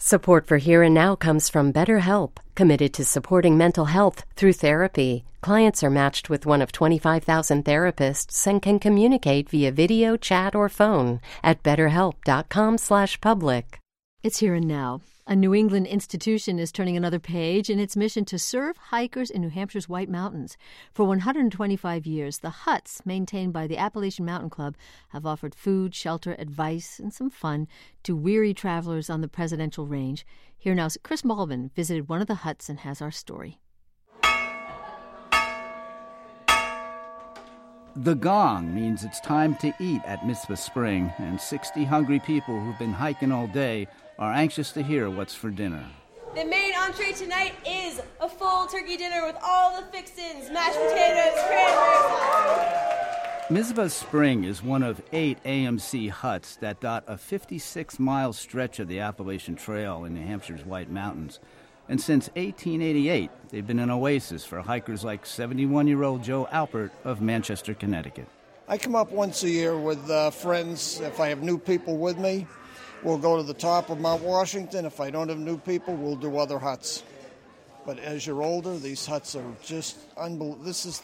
Support for Here and Now comes from BetterHelp, committed to supporting mental health through therapy. Clients are matched with one of 25,000 therapists and can communicate via video, chat, or phone at betterhelp.com/public. It's Here and Now. A New England institution is turning another page in its mission to serve hikers in New Hampshire's White Mountains. For 125 years, the huts maintained by the Appalachian Mountain Club have offered food, shelter, advice, and some fun to weary travelers on the Presidential Range. Here Now's Chris Malvin visited one of the huts and has our story. The gong means it's time to eat at Mitzvah Spring, and 60 hungry people who've been hiking all day are anxious to hear what's for dinner. The main entree tonight is a full turkey dinner with all the fixins, mashed potatoes, cranberries. Mitzvah Spring is one of 8 AMC huts that dot a 56-mile stretch of the Appalachian Trail in New Hampshire's White Mountains. And since 1888, they've been an oasis for hikers like 71-year-old Joe Alpert of Manchester, Connecticut. I come up once a year with friends. If I have new people with me, we'll go to the top of Mount Washington. If I don't have new people, we'll do other huts. But as you're older, these huts are just unbelievable. This is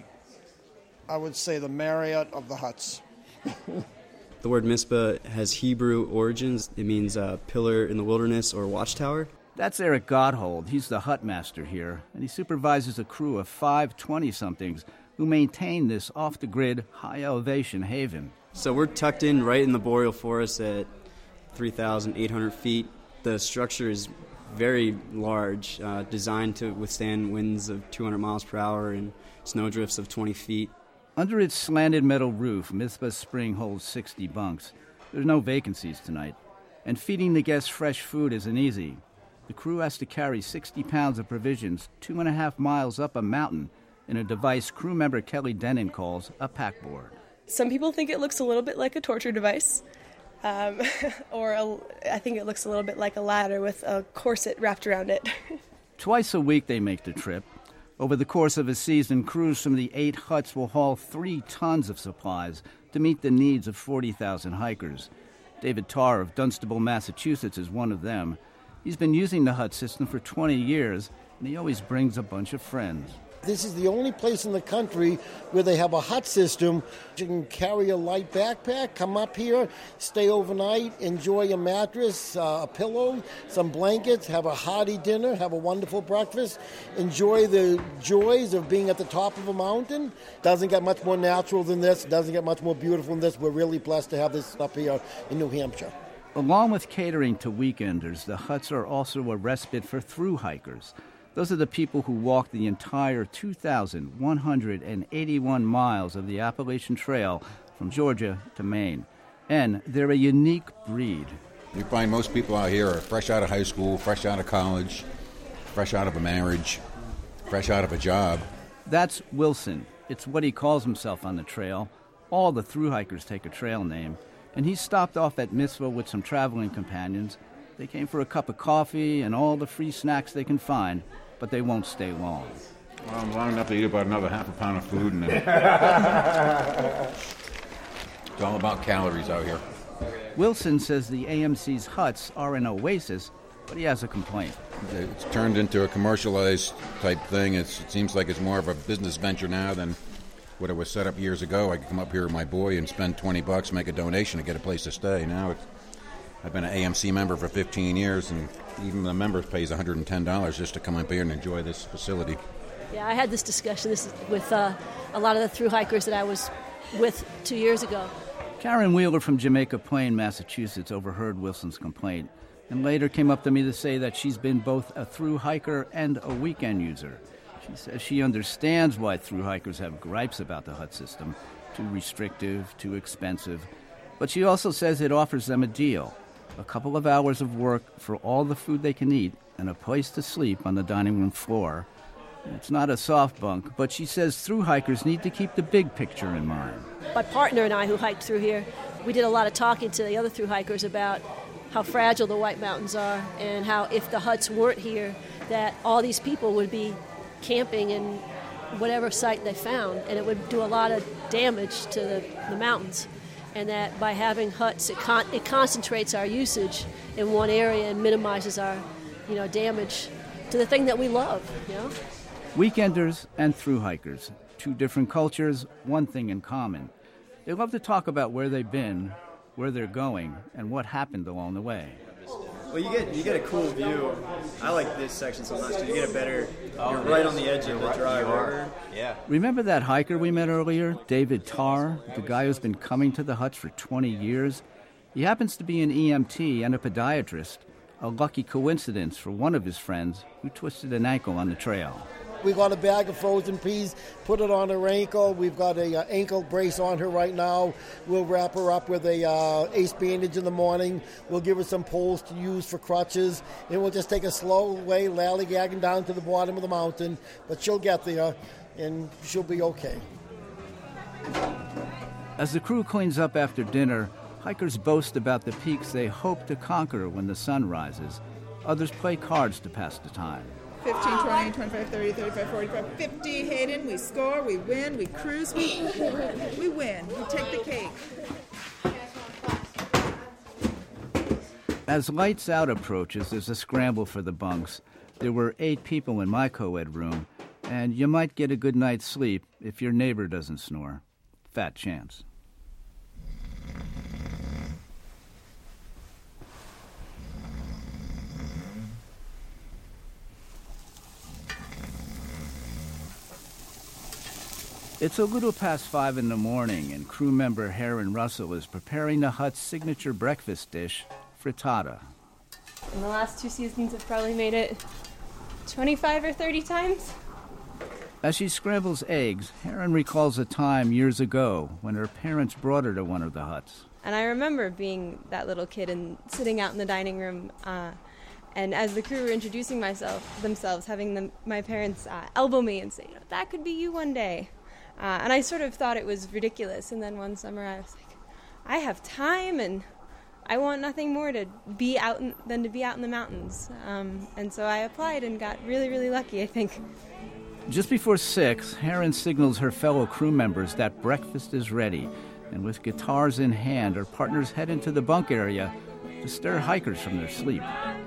I would say, the Marriott of the huts. The word Mizpah has Hebrew origins. It means pillar in the wilderness or watchtower. That's Eric Godhold. He's the hut master here, and he supervises a crew of 5 20-somethings who maintain this off-the-grid, high-elevation haven. So we're tucked in right in the boreal forest at 3,800 feet. The structure is very large, designed to withstand winds of 200 miles per hour and snowdrifts of 20 feet. Under its slanted metal roof, Mitzvah Spring holds 60 bunks. There's no vacancies tonight, and feeding the guests fresh food isn't easy. The crew has to carry 60 pounds of provisions 2.5 miles up a mountain in a device crew member Kelly Denon calls a packboard. Some people think it looks a little bit like a torture device, I think it looks a little bit like a ladder with a corset wrapped around it. Twice a week they make the trip. Over the course of a season, crews from the 8 huts will haul 3 tons of supplies to meet the needs of 40,000 hikers. David Tarr of Dunstable, Massachusetts is one of them. He's been using the hut system for 20 years, and he always brings a bunch of friends. This is the only place in the country where they have a hut system. You can carry a light backpack, come up here, stay overnight, enjoy a mattress, a pillow, some blankets, have a hearty dinner, have a wonderful breakfast, enjoy the joys of being at the top of a mountain. Doesn't get much more natural than this, doesn't get much more beautiful than this. We're really blessed to have this up here in New Hampshire. Along with catering to weekenders, the huts are also a respite for through hikers. Those are the people who walk the entire 2,181 miles of the Appalachian Trail from Georgia to Maine. And they're a unique breed. You find most people out here are fresh out of high school, fresh out of college, fresh out of a marriage, fresh out of a job. That's Wilson. It's what he calls himself on the trail. All the through hikers take a trail name. And he stopped off at Mitzvah with some traveling companions. They came for a cup of coffee and all the free snacks they can find, but they won't stay long. Well, I'm long enough to eat about another half a pound of food. And it's all about calories out here. Wilson says the AMC's huts are an oasis, but he has a complaint. It's turned into a commercialized type thing. It seems like it's more of a business venture now than what it was set up years ago. I could come up here with my boy and spend $20, make a donation to get a place to stay. Now I've been an AMC member for 15 years, and even the member pays $110 just to come up here and enjoy this facility. Yeah, I had this discussion with a lot of the thru hikers that I was with 2 years ago. Karen Wheeler from Jamaica Plain, Massachusetts, overheard Wilson's complaint and later came up to me to say that she's been both a thru hiker and a weekend user. She says she understands why thru hikers have gripes about the hut system, too restrictive, too expensive. But she also says it offers them a deal. A couple of hours of work for all the food they can eat and a place to sleep on the dining room floor. It's not a soft bunk, but she says through hikers need to keep the big picture in mind. My partner and I, who hiked through here, we did a lot of talking to the other through hikers about how fragile the White Mountains are and how if the huts weren't here, that all these people would be camping in whatever site they found, and it would do a lot of damage to the mountains. and that by having huts, it concentrates our usage in one area and minimizes our, damage to the thing that we love, Weekenders and through hikers, two different cultures, one thing in common. They love to talk about where they've been, where they're going, and what happened along the way. Well, you get a cool view. I like this section so much. You get a better. You're right on the edge of the dry river. Yeah. Remember that hiker we met earlier, David Tarr, the guy who's been coming to the huts for 20 years? He happens to be an EMT and a podiatrist. A lucky coincidence for one of his friends who twisted an ankle on the trail. We got a bag of frozen peas, put it on her ankle. We've got a ankle brace on her right now. We'll wrap her up with a ace bandage in the morning. We'll give her some poles to use for crutches, and we'll just take a slow way, lollygagging down to the bottom of the mountain. But she'll get there, and she'll be okay. As the crew cleans up after dinner, hikers boast about the peaks they hope to conquer when the sun rises. Others play cards to pass the time. 15, 20, 25, 30, 35, 45, 50, Hayden. We score, we win, we cruise, we win. We take the cake. As lights out approaches, there's a scramble for the bunks. There were 8 people in my co-ed room, and you might get a good night's sleep if your neighbor doesn't snore. Fat chance. It's a little past 5 in the morning, and crew member Heron Russell is preparing the hut's signature breakfast dish, frittata. In the last 2 seasons, I've probably made it 25 or 30 times. As she scrambles eggs, Heron recalls a time years ago when her parents brought her to one of the huts. And I remember being that little kid and sitting out in the dining room, and as the crew were introducing themselves, having my parents elbow me and say, that could be you one day. And I sort of thought it was ridiculous. And then one summer I was like, I have time and I want nothing more than to be out in the mountains. And so I applied and got really, really lucky, I think. Just before 6, Heron signals her fellow crew members that breakfast is ready. And with guitars in hand, her partners head into the bunk area to stir hikers from their sleep.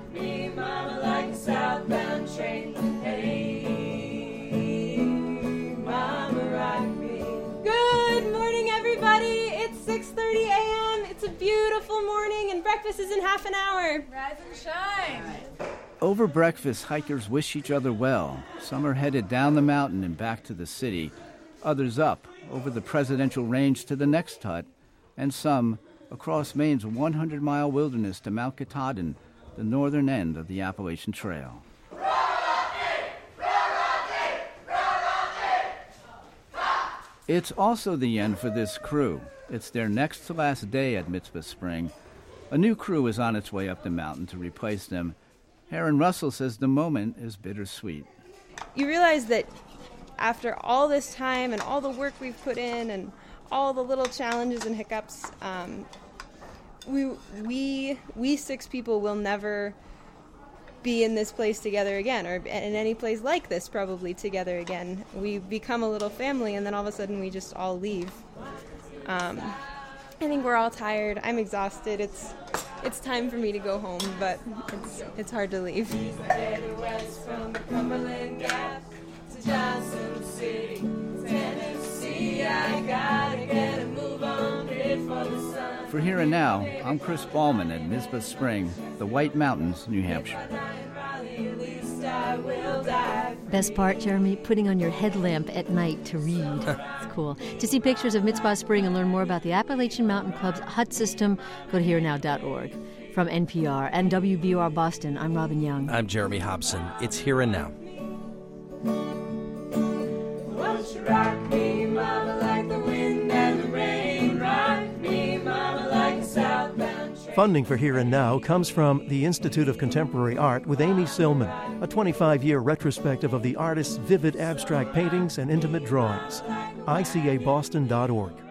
Good morning, everybody. It's 6:30 a.m. It's a beautiful morning, and breakfast is in half an hour. Rise and shine. Over breakfast, hikers wish each other well. Some are headed down the mountain and back to the city, others up over the Presidential Range to the next hut, and some across Maine's 100-mile wilderness to Mount Katahdin, the northern end of the Appalachian Trail. It's also the end for this crew. It's their next to last day at Mitzvah Spring. A new crew is on its way up the mountain to replace them. Heron Russell says the moment is bittersweet. You realize that after all this time and all the work we've put in and all the little challenges and hiccups, we 6 people will never be in this place together again, or in any place like this probably together again. We become a little family, and then all of a sudden we just all leave. I think we're all tired. I'm exhausted. It's time for me to go home, but it's hard to leave. For Here and Now, I'm Chris Ballman at Mitzvah Spring, the White Mountains, New Hampshire. Best part, Jeremy, putting on your headlamp at night to read. It's cool. To see pictures of Mitzvah Spring and learn more about the Appalachian Mountain Club's hut system, go to herenow.org. From NPR and WBUR Boston, I'm Robin Young. I'm Jeremy Hobson. It's Here and Now. Won't you rock me, mama, like the wind and the rain? Rock me, mama, like a southbound train. Funding for Here and Now comes from the Institute of Contemporary Art with Amy Silman, a 25-year retrospective of the artist's vivid abstract paintings and intimate drawings. ICABoston.org.